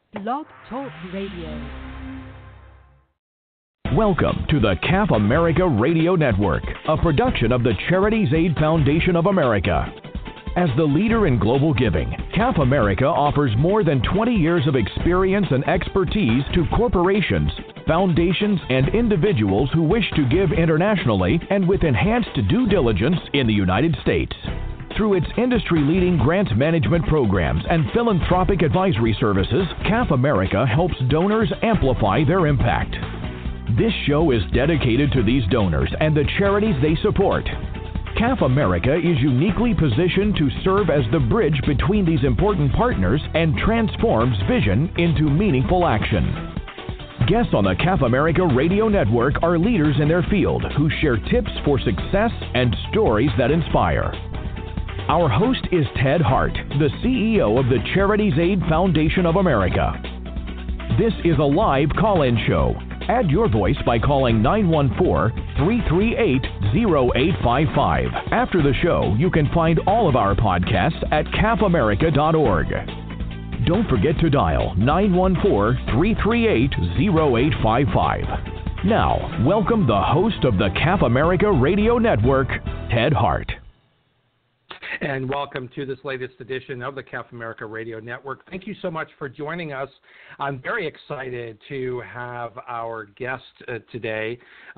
Blog Talk Radio. Welcome to the CAF America Radio Network, a production of the Charities Aid Foundation of America. As the leader in global giving, CAF America offers more than 20 years of experience and expertise to corporations, foundations, and individuals who wish to give internationally and with enhanced due diligence in the United States. Through its industry-leading grant management programs and philanthropic advisory services, CAF America helps donors amplify their impact. This show is dedicated to these donors and the charities they support. CAF America is uniquely positioned to serve as the bridge between these important partners and transforms vision into meaningful action. Guests on the CAF America Radio Network are leaders in their field who share tips for success and stories that inspire. Our host is Ted Hart, the CEO of the Charities Aid Foundation of America. This is a live call-in show. Add your voice by calling 914-338-0855. After the show, you can find all of our podcasts at cafamerica.org. Don't forget to dial 914-338-0855. Now, welcome the host of the CAF America Radio Network, Ted Hart. And welcome to this latest edition of the CAF America Radio Network. Thank you so much for joining us. I'm very excited to have our guest today,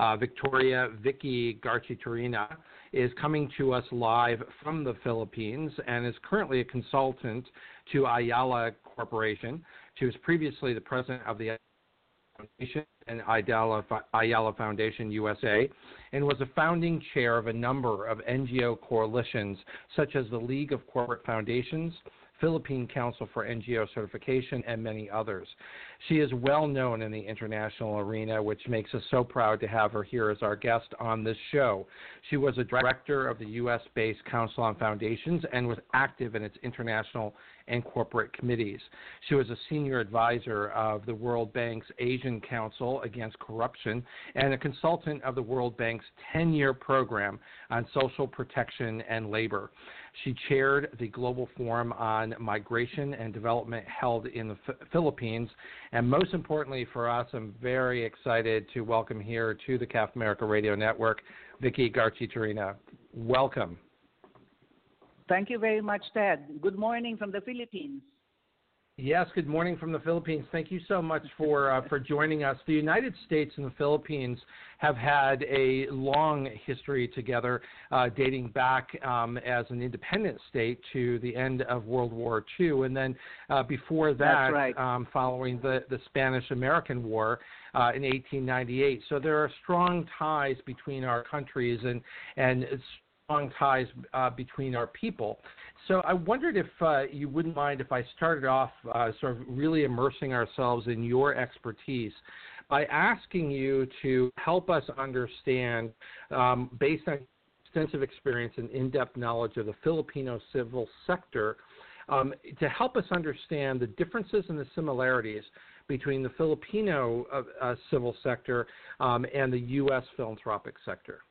Vicky Garchitorena, is coming to us live from the Philippines and is currently a consultant to Ayala Corporation. She was previously the president of the Foundation and Ayala Foundation USA, and was a founding chair of a number of NGO coalitions such as the League of Corporate Foundations, Philippine Council for NGO Certification, and many others. She is well known in the international arena, which makes us so proud to have her here as our guest on this show. She was a director of the U.S.-based Council on Foundations and was active in its international and corporate committees. She was a senior advisor of the World Bank's Asian Council Against Corruption and a consultant of the World Bank's 10-year program on social protection and labor. She chaired the Global Forum on Migration and Development held in the Philippines. And most importantly for us, I'm very excited to welcome here to the CAF America Radio Network, Vicky Garchitorena. Welcome. Thank you very much, Ted. Good morning from the Philippines. Yes, good morning from the Philippines. Thank you so much for joining us. The United States and the Philippines have had a long history together, dating back as an independent state to the end of World War II, and then before that, right. Following the Spanish-American War in 1898. So there are strong ties between our countries and strong ties between our people. So I wondered if you wouldn't mind if I started off sort of really immersing ourselves in your expertise by asking you to help us understand, based on extensive experience and in-depth knowledge of the Filipino civil sector, to help us understand the differences and the similarities between the Filipino civil sector and the U.S. philanthropic sector.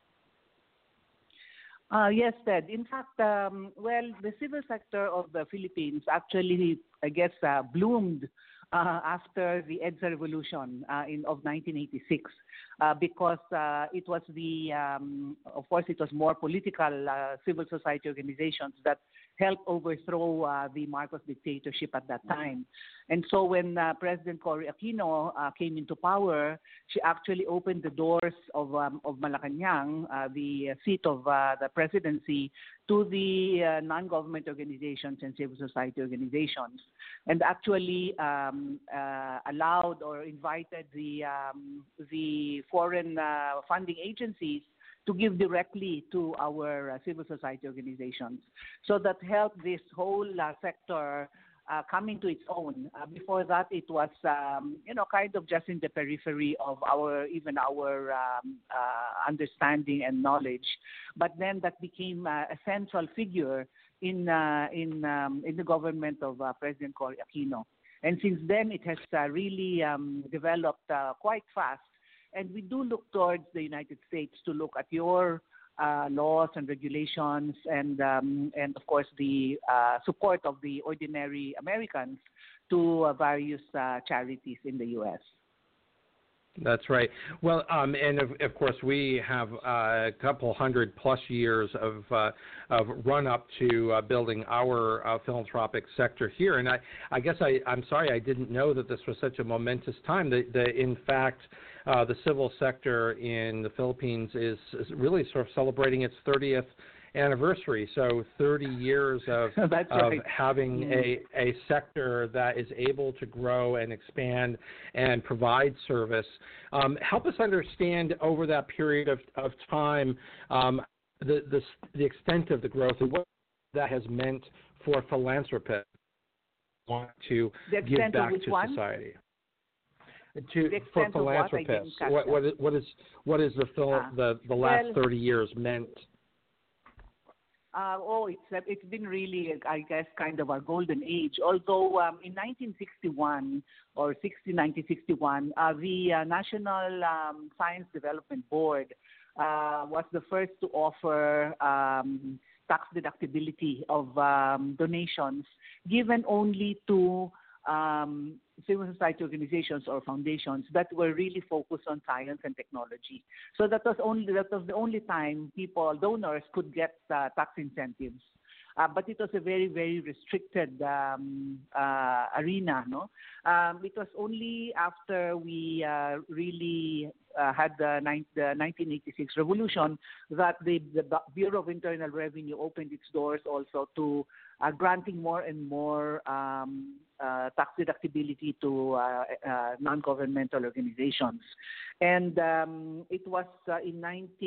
Yes, Ted. In fact, the civil sector of the Philippines actually, I guess, bloomed after the EDSA Revolution of 1986 because it was of course, it was more political civil society organizations that helped overthrow the Marcos dictatorship at that time. And so when President Cory Aquino came into power, she actually opened the doors of Malacanang, the seat of the presidency, to the non-government organizations and civil society organizations, and actually allowed or invited the foreign funding agencies to give directly to our civil society organizations. So that helped this whole sector coming to its own. Before that, it was, kind of just in the periphery of our understanding and knowledge. But then that became a central figure in the government of President Cory Aquino. And since then, it has really developed quite fast. And we do look towards the United States to look at your laws and regulations, and of course the support of the ordinary Americans to various charities in the U.S. That's right. Well, and of course, we have a couple 100+ years of run up to building our philanthropic sector here. And I guess I'm sorry I didn't know that this was such a momentous time. In fact, the civil sector in the Philippines is really sort of celebrating its 30th anniversary. So 30 years of having a sector that is able to grow and expand and provide service. Help us understand over that period of time the extent of the growth and what that has meant for philanthropists who want to give back to society. For philanthropists, what is the last 30 years meant? It's been really, I guess, kind of a golden age. Although in 1961 or 1961, the National Science Development Board was the first to offer tax deductibility of donations given only to civil society organizations or foundations that were really focused on science and technology. So that was the only time donors could get tax incentives. But it was a very, very restricted arena. No, it was only after we really had the 1986 revolution that the Bureau of Internal Revenue opened its doors also to granting more and more tax deductibility to non-governmental organizations. And it was in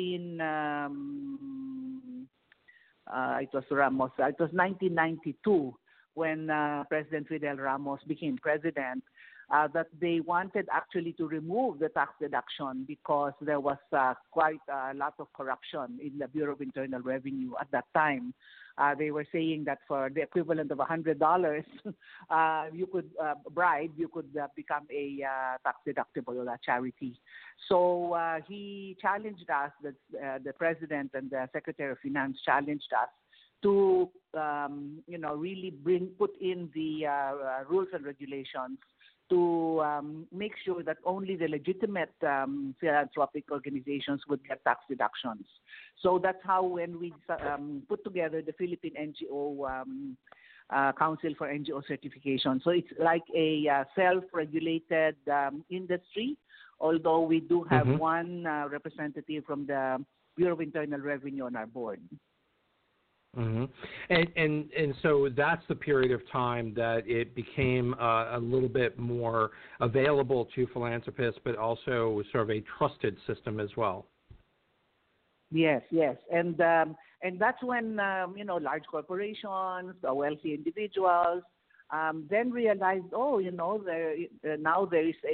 it was 1992 when President Fidel Ramos became president, that they wanted actually to remove the tax deduction because there was quite a lot of corruption in the Bureau of Internal Revenue at that time. They were saying that for the equivalent of $100, you could bribe, you could become a tax deductible charity. So he challenged us, the president and the Secretary of Finance challenged us to, really put in the rules and regulations to make sure that only the legitimate philanthropic organizations would get tax deductions. So that's how when we put together the Philippine NGO Council for NGO Certification. So it's like a self-regulated industry, although we do have one representative from the Bureau of Internal Revenue on our board. Mm-hmm. And so that's the period of time that it became a little bit more available to philanthropists, but also sort of a trusted system as well. Yes, and that's when large corporations, wealthy individuals, then realized, now there is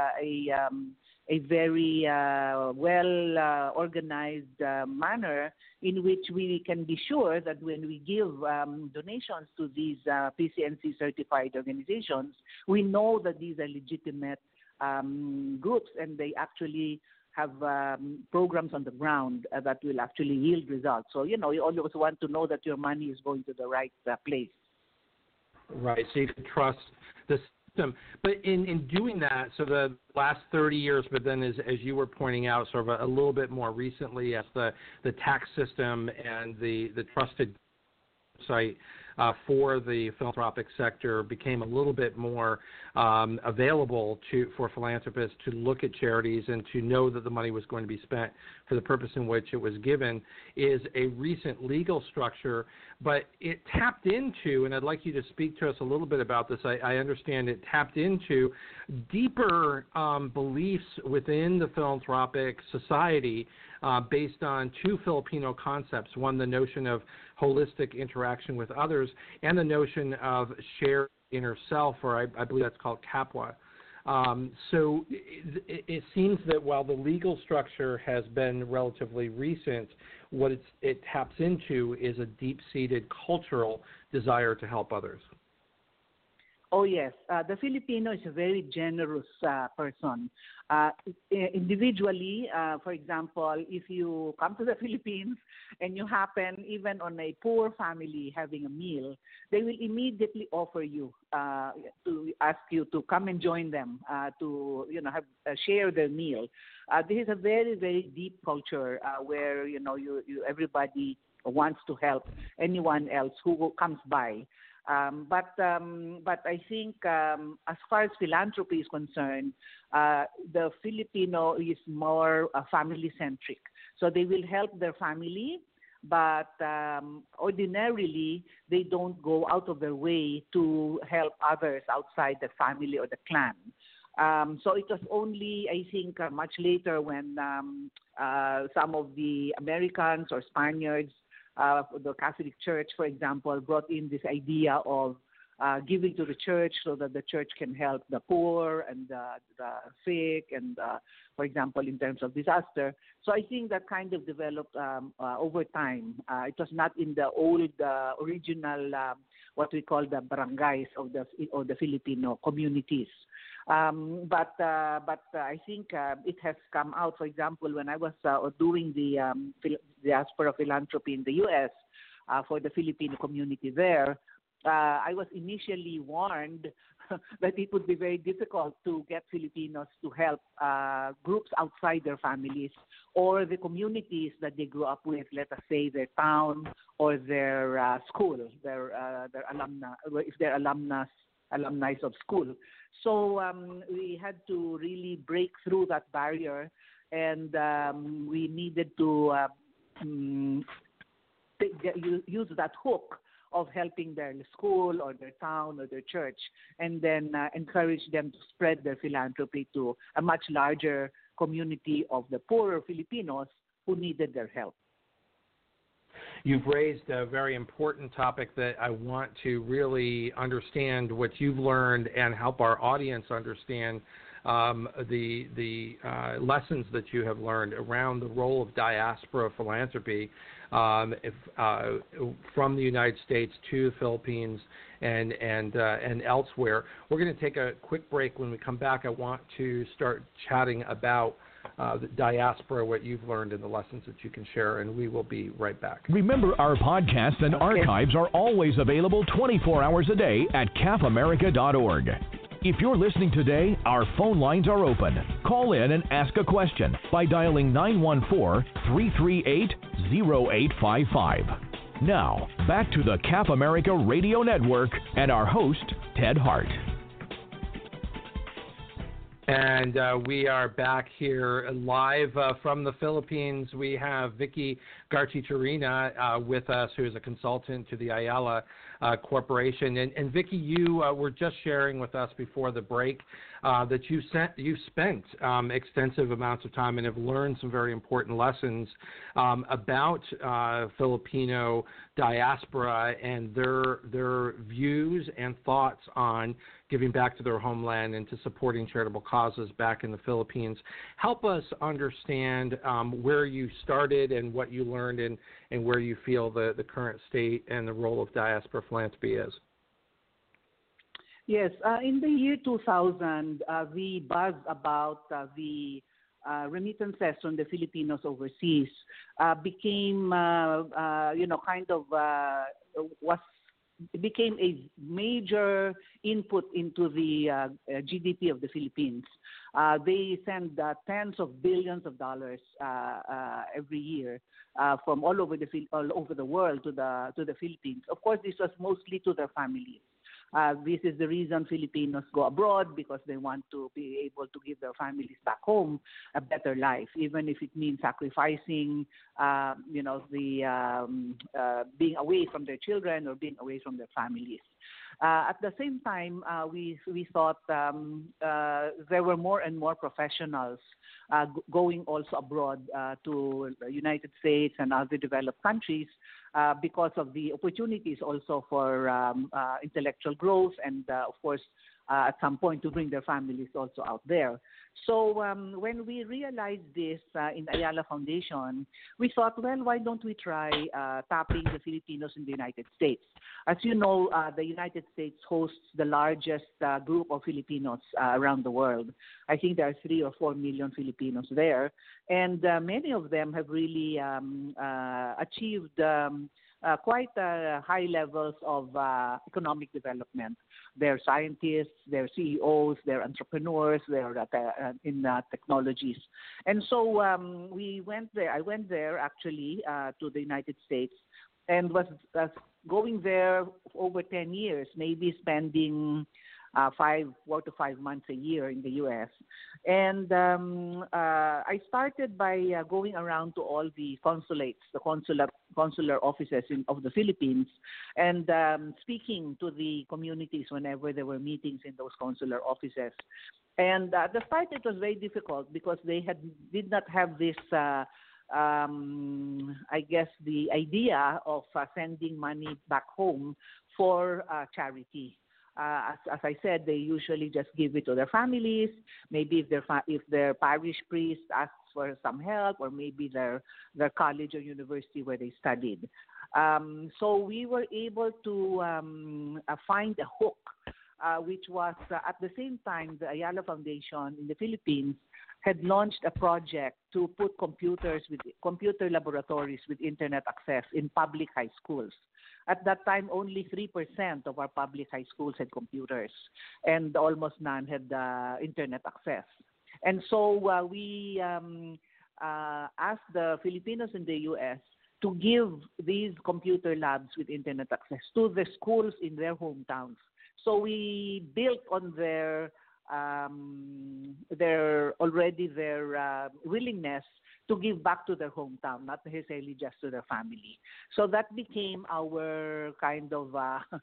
a very well organized manner in which we can be sure that when we give donations to these PCNC certified organizations, we know that these are legitimate groups and they actually have programs on the ground that will actually yield results. So, you always want to know that your money is going to the right place. Right, so you can trust the system. But in doing that, so the last 30 years, but then as you were pointing out, sort of a little bit more recently, as the tax system and the trusted site for the philanthropic sector became a little bit more available for philanthropists to look at charities and to know that the money was going to be spent for the purpose in which it was given, is a recent legal structure. But it tapped into, and I'd like you to speak to us a little bit about this, I understand it tapped into deeper beliefs within the philanthropic society based on two Filipino concepts. One, the notion of holistic interaction with others, and the notion of shared inner self, or I believe that's called Kapwa. So it seems that while the legal structure has been relatively recent, what it taps into is a deep-seated cultural desire to help others. Oh, yes. The Filipino is a very generous person. Individually, for example, if you come to the Philippines and you happen, even on a poor family having a meal, they will immediately offer you to ask you to come and join them to have share their meal. This is a very very deep culture where you everybody wants to help anyone else who comes by. But I think as far as philanthropy is concerned, the Filipino is more family centric. So they will help their family, but ordinarily they don't go out of their way to help others outside the family or the clan. So it was only, I think, much later when some of the Americans or Spaniards, the Catholic Church, for example, brought in this idea of giving to the church so that the church can help the poor and the sick and, for example, in terms of disaster. So I think that kind of developed over time. It was not in the old original, what we call the barangays of the Filipino communities. But I think it has come out. For example, when I was doing the diaspora philanthropy in the U.S. For the Filipino community there, I was initially warned that it would be very difficult to get Filipinos to help groups outside their families or the communities that they grew up with, let us say their town or their school, their alumni, if they're alumni of school. So we had to really break through that barrier, and we needed to use that hook of helping their school or their town or their church, and then encourage them to spread their philanthropy to a much larger community of the poorer Filipinos who needed their help. You've raised a very important topic that I want to really understand what you've learned and help our audience understand the lessons that you have learned around the role of diaspora philanthropy from the United States to the Philippines and elsewhere. We're going to take a quick break. When we come back, I want to start chatting about the diaspora, what you've learned, and the lessons that you can share, and we will be right back. Remember, our podcasts and archives are always available 24 hours a day at capamerica.org. If you're listening today, our phone lines are open. Call in and ask a question by dialing 914-338-0855. Now, back to the Cap America Radio Network and our host, Ted Hart. And we are back here live from the Philippines. We have Vicky Garchitorena with us, who is a consultant to the Ayala Corporation. And Vicky, you were just sharing with us before the break that you spent extensive amounts of time and have learned some very important lessons about Filipino diaspora and their views and thoughts on giving back to their homeland and to supporting charitable causes back in the Philippines. Help us understand where you started and what you learned and where you feel the current state and the role of diaspora philanthropy is. Yes, in the year 2000, the buzz about the remittances from the Filipinos overseas became, became a major input into the GDP of the Philippines. They send tens of billions of dollars every year from all over the world to the Philippines. Of course, this was mostly to their families. This is the reason Filipinos go abroad, because they want to be able to give their families back home a better life, even if it means sacrificing, being away from their children or being away from their families. At the same time, we thought there were more and more professionals going also abroad to the United States and other developed countries because of the opportunities also for intellectual growth and, of course, at some point to bring their families also out there. So when we realized this in Ayala Foundation, we thought, well, why don't we try tapping the Filipinos in the United States? As you know, the United States hosts the largest group of Filipinos around the world. I think there are 3 or 4 million Filipinos there, and many of them have really achieved quite high levels of economic development. They're scientists, they're CEOs, they're entrepreneurs, they're in technologies. And so we went there. I went there actually to the United States and was going there over 10 years, maybe spending 4 to 5 months a year in the U.S. And I started by going around to all the consulates, the consular offices of the Philippines, and speaking to the communities whenever there were meetings in those consular offices. And at the start, it was very difficult because they did not have this, I guess, the idea of sending money back home for charity. As I said, they usually just give it to their families. Maybe if their parish priest asks for some help, or maybe their college or university where they studied. So we were able to find a hook, which was at the same time the Ayala Foundation in the Philippines had launched a project to put computer laboratories with internet access in public high schools. At that time, only 3% of our public high schools had computers, and almost none had internet access. And so we asked the Filipinos in the U.S. to give these computer labs with internet access to the schools in their hometowns. So we built on their willingness to give back to their hometown, not necessarily just to their family. So that became our kind of,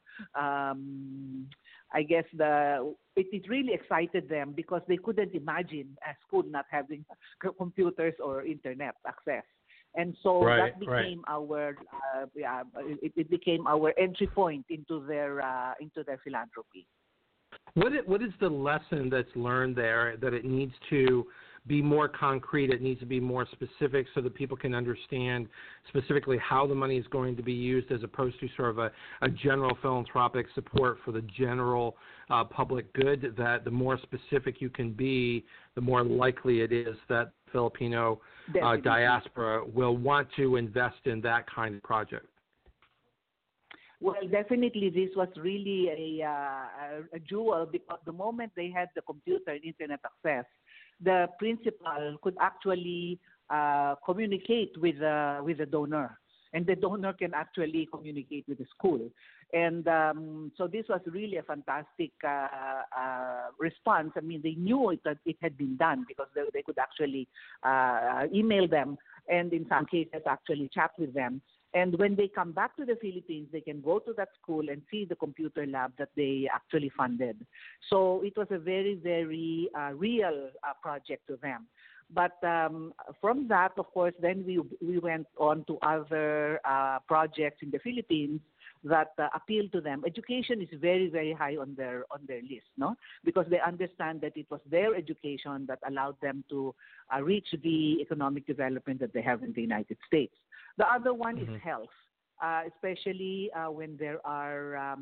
I guess, it really excited them because they couldn't imagine a school not having computers or internet access. And so that became our, it became our entry point into their philanthropy. What is the lesson that's learned there, that it needs to be more concrete, it needs to be more specific so that people can understand specifically how the money is going to be used, as opposed to sort of a general philanthropic support for the general public good, that the more specific you can be, the more likely it is that Filipino diaspora will want to invest in that kind of project? Well, definitely this was really a jewel, because the moment they had the computer and internet access, the principal could actually communicate with the donor, and the donor can actually communicate with the school. And so this was really a fantastic response. I mean, they knew that it had been done because they could actually email them, and in some cases actually chat with them. And when they come back to the Philippines, they can go to that school and see the computer lab that they actually funded. So it was a very, very real project to them. But from that, of course, then we went on to other projects in the Philippines that appeal to them. Education is very, very high on their list, no? Because they understand that it was their education that allowed them to reach the economic development that they have in the United States. The other one is health, especially when there are,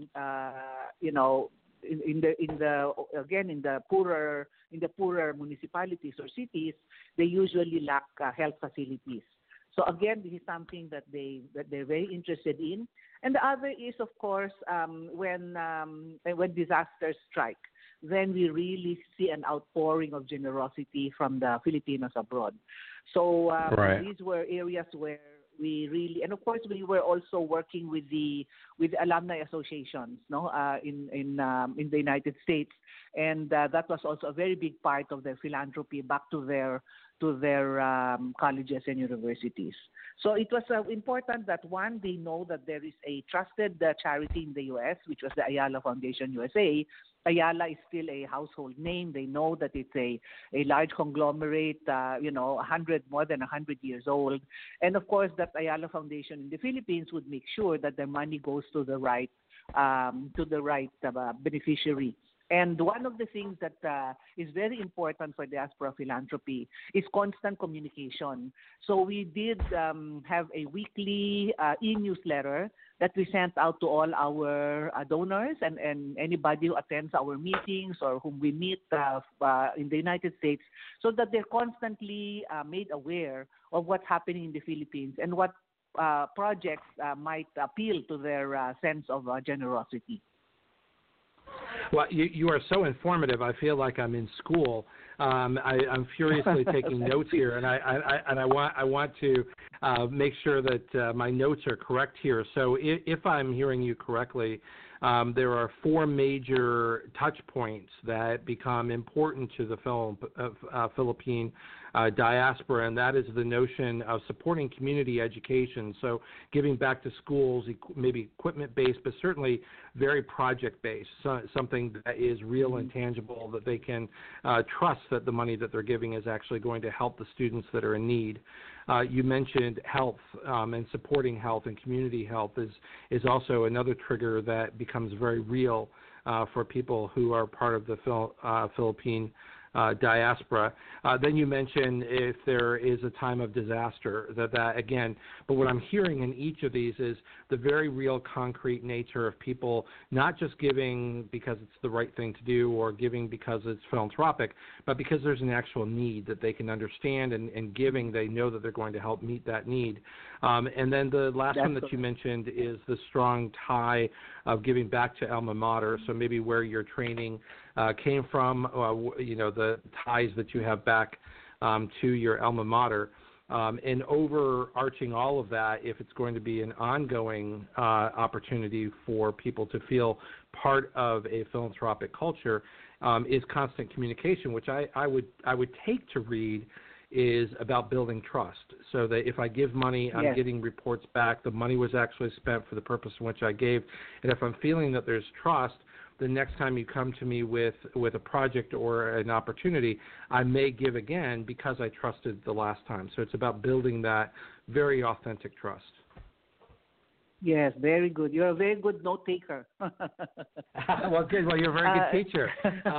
in the poorer municipalities or cities, they usually lack health facilities. So again, this is something that they're very interested in. And the other is, of course, when disasters strike, then we really see an outpouring of generosity from the Filipinos abroad. So these were areas where we really, and of course, we were also working with alumni associations, in the United States, and that was also a very big part of their philanthropy back to their colleges and universities. So it was important that, one, they know that there is a trusted charity in the U.S., which was the Ayala Foundation USA. Ayala is still a household name. They know that it's a large conglomerate, more than 100 years old. And of course, that Ayala Foundation in the Philippines would make sure that their money goes to the right beneficiary. And one of the things that is very important for diaspora philanthropy is constant communication. So we did have a weekly e-newsletter that we sent out to all our donors and anybody who attends our meetings or whom we meet in the United States, so that they're constantly made aware of what's happening in the Philippines and what projects might appeal to their sense of generosity. Well, you are so informative. I feel like I'm in school. I'm furiously taking notes here, and I want to make sure that my notes are correct here. So if I'm hearing you correctly, there are four major touch points that become important to the Philippine diaspora, and that is the notion of supporting community education. So giving back to schools, maybe equipment-based, but certainly very project-based, something that is real and tangible, that they can trust that the money that they're giving is actually going to help the students that are in need. You mentioned health, and supporting health and community health is also another trigger that becomes very real for people who are part of the Philippine diaspora. Then you mentioned if there is a time of disaster, that again, but what I'm hearing in each of these is the very real concrete nature of people not just giving because it's the right thing to do or giving because it's philanthropic, but because there's an actual need that they can understand, and giving, they know that they're going to help meet that need. And then the last one that you mentioned is the strong tie of giving back to alma mater, so maybe where your training came from, the ties that you have back to your alma mater. And overarching all of that, if it's going to be an ongoing opportunity for people to feel part of a philanthropic culture, is constant communication, which I would take to read is about building trust, so that if I give money, I'm getting reports back. The money was actually spent for the purpose in which I gave. And if I'm feeling that there's trust, the next time you come to me with a project or an opportunity, I may give again because I trusted the last time. So it's about building that very authentic trust. Yes, very good. You're a very good note taker. Well, good. Well, you're a very good teacher.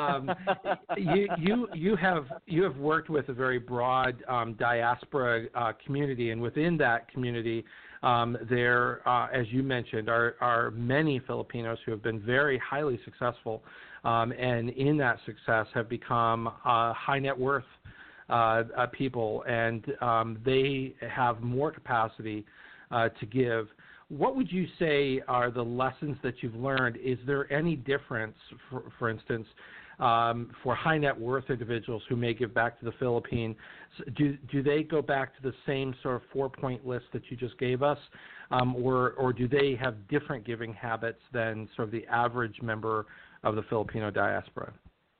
You have worked with a very broad diaspora community, and within that community, there, as you mentioned, are many Filipinos who have been very highly successful, and in that success have become high net worth people, and they have more capacity to give. What would you say are the lessons that you've learned? Is there any difference, for instance, for high net worth individuals who may give back to the Philippines? Do they go back to the same sort of 4-point list that you just gave us, or do they have different giving habits than sort of the average member of the Filipino diaspora?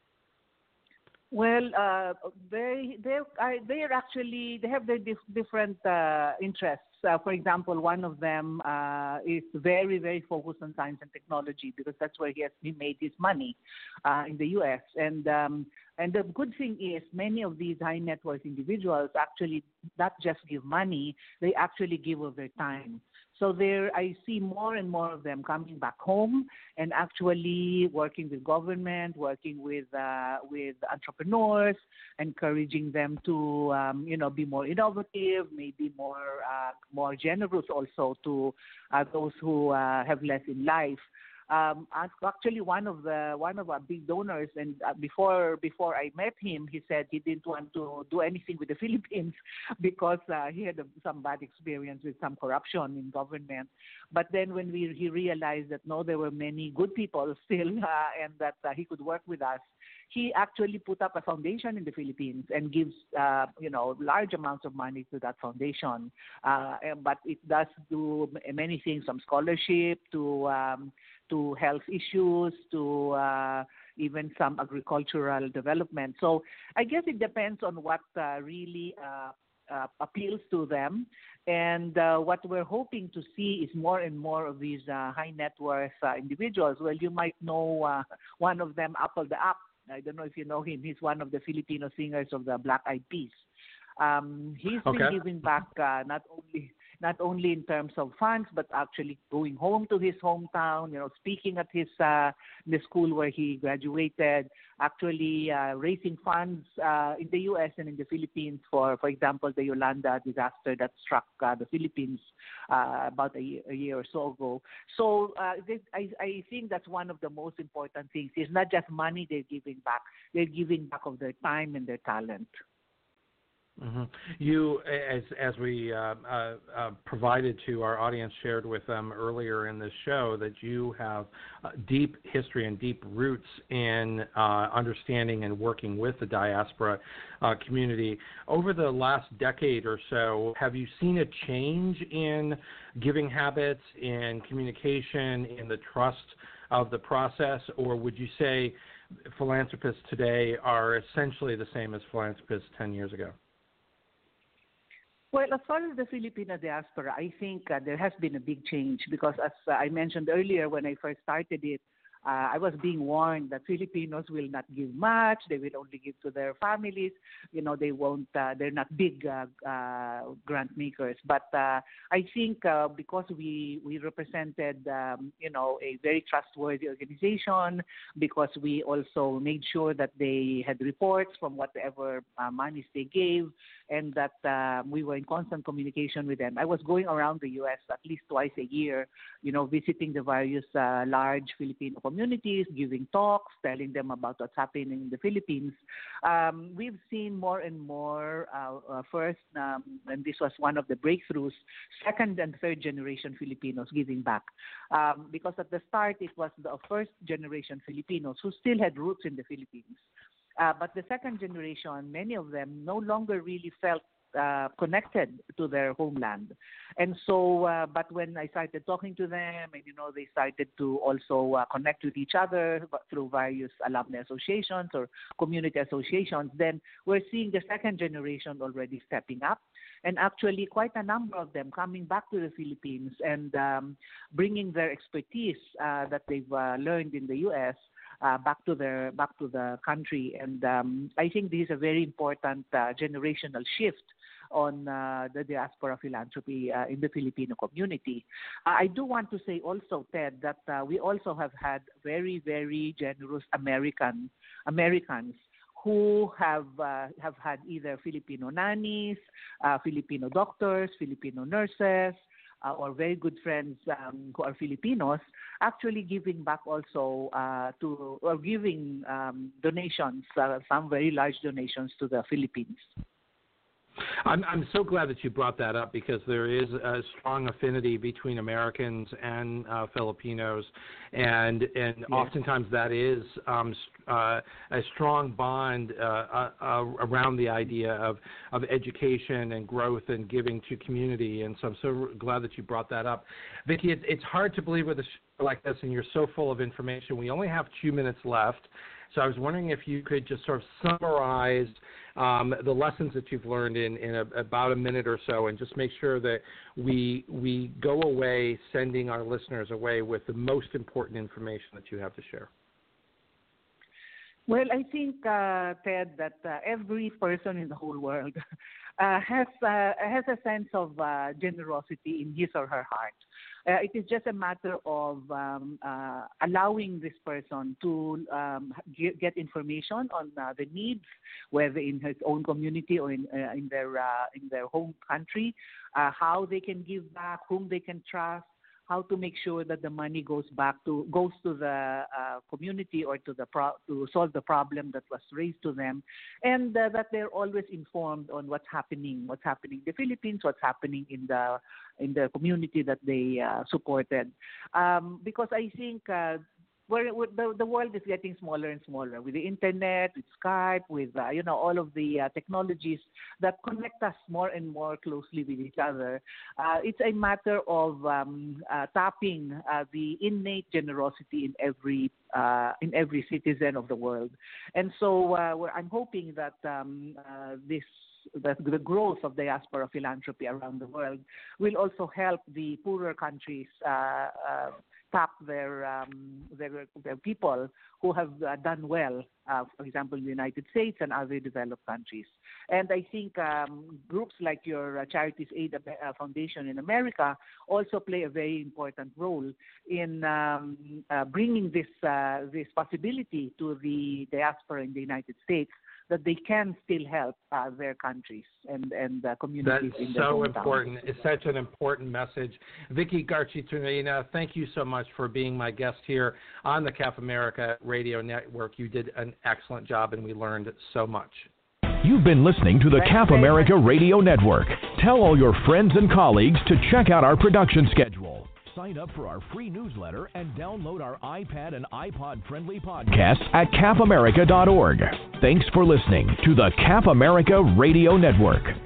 Well, they have their different interests. For example, one of them is very, very focused on science and technology because that's where he made his money in the U.S. And the good thing is many of these high net worth individuals actually not just give money, they actually give of their time. So I see more and more of them coming back home and actually working with government, working with entrepreneurs, encouraging them to be more innovative, maybe more generous also to those who have less in life. Actually, one of our big donors, and before I met him, he said he didn't want to do anything with the Philippines because he had some bad experience with some corruption in government. But then when he realized that no, there were many good people still, and that he could work with us, he actually put up a foundation in the Philippines and gives large amounts of money to that foundation. But it does do many things, from scholarship to health issues to even some agricultural development. So I guess it depends on what really appeals to them. And what we're hoping to see is more and more of these high net worth individuals. Well, you might know one of them, Apple the App. I don't know if you know him. He's one of the Filipino singers of the Black Eyed Peas. He's been giving back not not only in terms of funds, but actually going home to his hometown, speaking at the school where he graduated, actually raising funds in the U.S. and in the Philippines for example, the Yolanda disaster that struck the Philippines about a year or so ago. So I think that's one of the most important things. It's not just money they're giving back. They're giving back of their time and their talent. Mm-hmm. You, as we provided to our audience, shared with them earlier in this show, that you have deep history and deep roots in understanding and working with the diaspora community. Over the last decade or so, have you seen a change in giving habits, in communication, in the trust of the process, or would you say philanthropists today are essentially the same as philanthropists 10 years ago? Well, as far as the Filipino diaspora, I think there has been a big change because, as I mentioned earlier when I first started it, I was being warned that Filipinos will not give much. They will only give to their families. They won't. They're not big grant makers. But I think because we represented, a very trustworthy organization, because we also made sure that they had reports from whatever monies they gave, and that we were in constant communication with them. I was going around the U.S. at least twice a year, visiting the various large Filipino communities, giving talks, telling them about what's happening in the Philippines. We've seen more and more, first, and this was one of the breakthroughs, second and third generation Filipinos giving back. Because at the start, it was the first generation Filipinos who still had roots in the Philippines. But the second generation, many of them no longer really felt connected to their homeland. And so, but when I started talking to them, and they started to also connect with each other through various alumni associations or community associations, then we're seeing the second generation already stepping up, and actually quite a number of them coming back to the Philippines and bringing their expertise that they've learned in the U.S. Back to the country. And I think this is a very important generational shift on the diaspora philanthropy in the Filipino community. I do want to say also, Ted, that we also have had very, very generous Americans who have had either Filipino nannies, Filipino doctors, Filipino nurses, or very good friends who are Filipinos, actually giving back also giving donations, some very large donations to the Philippines. I'm so glad that you brought that up, because there is a strong affinity between Americans and Filipinos, and yes, oftentimes that is a strong bond around the idea of education and growth and giving to community. And so I'm so glad that you brought that up. Vicki, it's hard to believe with a show like this, and you're so full of information. We only have 2 minutes left. So I was wondering if you could just sort of summarize the lessons that you've learned in about a minute or so, and just make sure that we go away sending our listeners away with the most important information that you have to share. Well, I think, Ted, that every person in the whole world has a sense of generosity in his or her heart. It is just a matter of allowing this person to get information on the needs, whether in his own community or in their home country, how they can give back, whom they can trust, how to make sure that the money goes to the community or to solve the problem that was raised to them, and that they're always informed on what's happening in the Philippines, what's happening in the community that they supported. Because I think the world is getting smaller and smaller with the internet, with Skype, with all of the technologies that connect us more and more closely with each other. It's a matter of tapping the innate generosity in every citizen of the world, and so I'm hoping that the growth of diaspora philanthropy around the world will also help the poorer countries tap their people who have done well, for example, in the United States and other developed countries. And I think groups like your Charities Aid Foundation in America also play a very important role in bringing this possibility to the diaspora in the United States, that they can still help their countries and communities in their hometown. That's so important. It's such an important message. Vicky Garchitorena, thank you so much for being my guest here on the CAF America Radio Network. You did an excellent job, and we learned so much. You've been listening to the CAF America Radio Network. Tell all your friends and colleagues to check out our production schedule. Sign up for our free newsletter and download our iPad and iPod-friendly podcasts at CAFAmerica.org. Thanks for listening to the CAF America Radio Network.